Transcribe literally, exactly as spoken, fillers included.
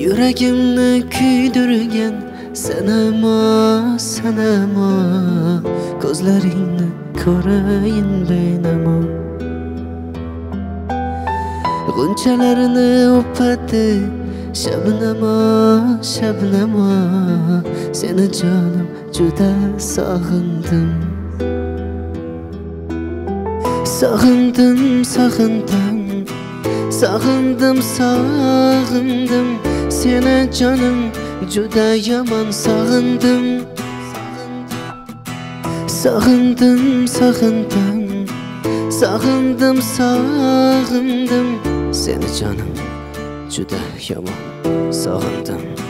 Yuragimni kuydirgan sanama, sanama. Ko'zlaringni ko'rayin benamo. G'unchalarni o'padi shabnama, shabnama. Seni jonim juda sog'indim. Sog'indim, sog'indim. Sog'indim, sog'indim. Seni jonim juda yomon sog'indim. Sog'indim, sog'indim. Sog'indim, sog'indim. Seni jonim juda yomon sog'indim.